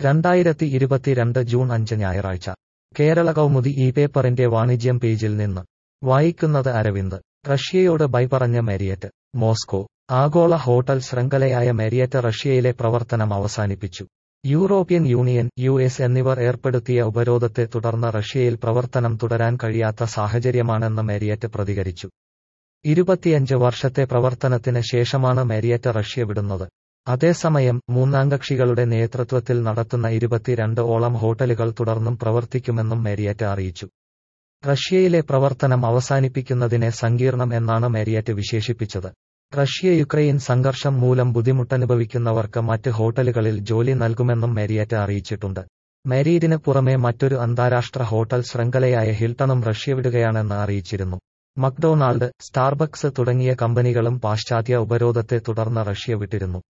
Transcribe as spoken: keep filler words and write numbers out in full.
രണ്ടായിരത്തി ഇരുപത്തിരണ്ട് ജൂൺ അഞ്ച് ഞായറാഴ്ച കേരള കൗമുദി ഈ പേപ്പറിന്റെ വാണിജ്യം പേജിൽ നിന്ന് വായിക്കുന്നത് അരവിന്ദ്. റഷ്യയോട് ബൈ പറഞ്ഞ മാരിയറ്റ്. മോസ്കോ. ആഗോള ഹോട്ടൽ ശൃംഖലയായ മാരിയറ്റ് റഷ്യയിലെ പ്രവർത്തനം അവസാനിപ്പിച്ചു. യൂറോപ്യൻ യൂണിയൻ, യു എസ് എന്നിവർ ഏർപ്പെടുത്തിയ ഉപരോധത്തെ തുടർന്ന് റഷ്യയിൽ പ്രവർത്തനം തുടരാൻ കഴിയാത്ത സാഹചര്യമാണെന്ന് മാരിയറ്റ് പ്രതികരിച്ചു. ഇരുപത്തിയഞ്ച് വർഷത്തെ പ്രവർത്തനത്തിന് ശേഷമാണ് മാരിയറ്റ് റഷ്യ വിടുന്നത്. അതേസമയം മൂന്നാംകക്ഷികളുടെ നേതൃത്വത്തിൽ നടത്തുന്ന ഇരുപത്തിരണ്ട് ഓളം ഹോട്ടലുകൾ തുടർന്നും പ്രവർത്തിക്കുമെന്നും മാരിയറ്റ് അറിയിച്ചു. റഷ്യയിലെ പ്രവർത്തനം അവസാനിപ്പിക്കുന്നതിനെ സങ്കീർണം എന്നാണ് മാരിയറ്റ് വിശേഷിപ്പിച്ചത്. റഷ്യ യുക്രൈൻ സംഘർഷം മൂലം ബുദ്ധിമുട്ടനുഭവിക്കുന്നവർക്ക് മറ്റ് ഹോട്ടലുകളിൽ ജോലി നൽകുമെന്നും മാരിയറ്റ് അറിയിച്ചിട്ടുണ്ട്. മാരിയറ്റിന് പുറമെ മറ്റൊരു അന്താരാഷ്ട്ര ഹോട്ടൽ ശൃംഖലയായ ഹിൽട്ടണും റഷ്യ വിടുകയാണെന്ന് അറിയിച്ചിരുന്നു. മക്ഡൊണാൾഡ്, സ്റ്റാർബക്സ് തുടങ്ങിയ കമ്പനികളും പാശ്ചാത്യ ഉപരോധത്തെ തുടർന്ന് റഷ്യ വിട്ടിരുന്നു.